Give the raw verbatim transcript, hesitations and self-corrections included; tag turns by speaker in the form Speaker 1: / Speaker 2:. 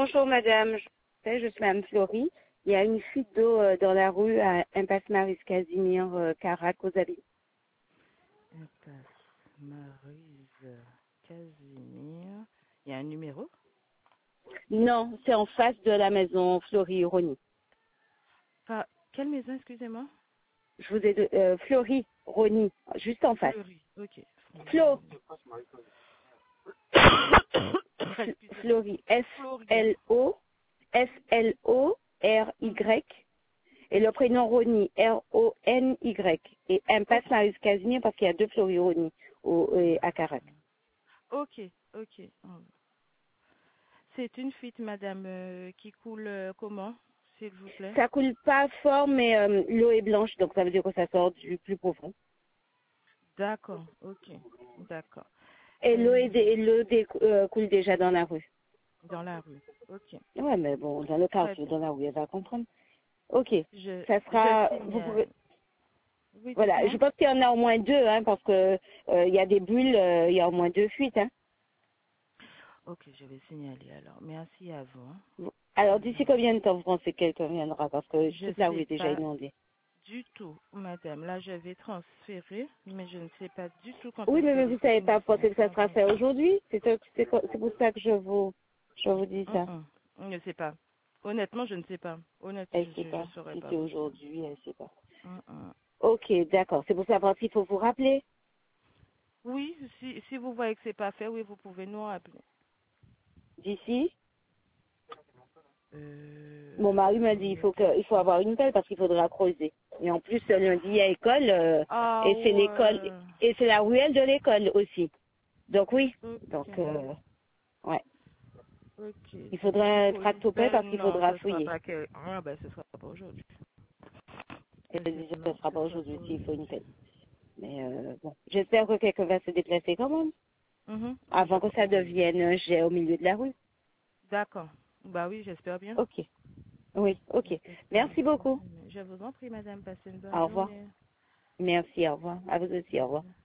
Speaker 1: bonjour madame, je, je suis madame Florie. Il y a une fuite d'eau euh, dans la rue à Impasse Maryse Casimir, euh, Carac, aux Avis.
Speaker 2: Impasse Maryse Casimir. Il y a un numéro?
Speaker 1: Non, c'est en face de la maison Florie Rony.
Speaker 2: Pas... Quelle maison, excusez-moi?
Speaker 1: Je vous ai de, euh, Florie Rony, juste en face.
Speaker 2: Fleury, ok.
Speaker 1: Flo, F-
Speaker 2: Excusez-moi.
Speaker 1: Florie, F
Speaker 2: Fleury.
Speaker 1: L O, F L O R Y. Et le prénom Rony, R O N Y. Et Impasse
Speaker 2: Ok,
Speaker 1: Maryse Casimir parce qu'il y a deux Florie Rony au, euh, à Carac.
Speaker 2: ok, ok. C'est une fuite, madame, euh, qui coule euh, comment, s'il vous plaît?
Speaker 1: Ça coule pas fort, mais euh, l'eau est blanche, donc ça veut dire que ça sort du plus profond.
Speaker 2: D'accord, ok, d'accord.
Speaker 1: Et l'eau est
Speaker 2: Euh,
Speaker 1: dé- l'eau dé- euh, coule déjà dans la rue.
Speaker 2: dans la rue, ok.
Speaker 1: Ouais, mais bon, dans le
Speaker 2: Très
Speaker 1: quartier,
Speaker 2: bien.
Speaker 1: dans la rue, elle va comprendre. Ok,
Speaker 2: Je,
Speaker 1: ça
Speaker 2: je
Speaker 1: sera, vous pouvez,
Speaker 2: signale. Oui,
Speaker 1: voilà,
Speaker 2: dites-moi.
Speaker 1: je pense qu'il y en a au moins deux, hein, parce que euh, il y a des bulles, euh, il y a au moins deux fuites, hein.
Speaker 2: Ok, je vais signaler alors. Merci à vous, hein.
Speaker 1: Alors d'ici combien de temps vous pensez qu'elle viendra, parce que
Speaker 2: Je
Speaker 1: toute la rue
Speaker 2: sais
Speaker 1: est déjà
Speaker 2: pas
Speaker 1: inondée.
Speaker 2: du tout, madame. Là, je vais transférer, mais je ne sais pas du tout quand
Speaker 1: Oui,
Speaker 2: est-ce
Speaker 1: mais, mais
Speaker 2: que les
Speaker 1: vous savez pas
Speaker 2: techniciens
Speaker 1: penser que ça sera
Speaker 2: viendront.
Speaker 1: fait aujourd'hui. C'est ça- c'est quoi- c'est pour ça que je vous, je vous dis
Speaker 2: Hum,
Speaker 1: ça.
Speaker 2: hum. Je ne sais pas. Honnêtement, je ne sais pas. Honnêtement,
Speaker 1: Elle
Speaker 2: je
Speaker 1: sait
Speaker 2: je, je
Speaker 1: pas.
Speaker 2: saurais
Speaker 1: Si
Speaker 2: pas
Speaker 1: c'est
Speaker 2: vous dire.
Speaker 1: aujourd'hui, elle sait pas.
Speaker 2: Hum, hum.
Speaker 1: Ok, d'accord. C'est pour savoir s'il faut vous rappeler
Speaker 2: Oui, si, si vous voyez que c'est pas fait, oui, vous pouvez nous rappeler.
Speaker 1: d'ici. Mon mari
Speaker 2: Euh,
Speaker 1: m'a dit il faut que, il faut
Speaker 2: honnêtement.
Speaker 1: avoir une pelle parce qu'il faudra creuser. Et en plus, le lundi, il y a école, euh,
Speaker 2: Ah
Speaker 1: et c'est l'école,
Speaker 2: ouais.
Speaker 1: et c'est la ruelle de l'école aussi. Donc oui. Donc,
Speaker 2: Ok.
Speaker 1: euh, ouais.
Speaker 2: Ok.
Speaker 1: Il
Speaker 2: Donc il
Speaker 1: faudra un
Speaker 2: faut une
Speaker 1: tractopelle parce
Speaker 2: pelle.
Speaker 1: qu'il
Speaker 2: Non,
Speaker 1: faudra
Speaker 2: ce sera
Speaker 1: fouiller.
Speaker 2: pas que. Ah ben ce sera pas aujourd'hui.
Speaker 1: Et
Speaker 2: Ok,
Speaker 1: elle disait que ce
Speaker 2: non,
Speaker 1: sera
Speaker 2: ce
Speaker 1: pas
Speaker 2: sera pas
Speaker 1: aujourd'hui s'il faut une
Speaker 2: aujourd'hui.
Speaker 1: pelle. Mais euh, bon, j'espère que quelqu'un va se déplacer quand même,
Speaker 2: Mhm. Je
Speaker 1: avant que ça
Speaker 2: oui, oui.
Speaker 1: devienne un jet au milieu de la rue.
Speaker 2: D'accord. Bah oui, j'espère bien.
Speaker 1: Ok. Oui, ok.
Speaker 2: J'espère
Speaker 1: Merci
Speaker 2: bien.
Speaker 1: beaucoup.
Speaker 2: Je vous en prie, madame. Passez une bonne
Speaker 1: Au revoir.
Speaker 2: journée.
Speaker 1: Merci, au revoir. À vous aussi, au revoir.